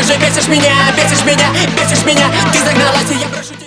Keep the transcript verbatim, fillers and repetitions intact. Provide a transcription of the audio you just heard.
же бесишь меня, бесишь меня, бесишь меня. Ты загналась, и я прошу тебя.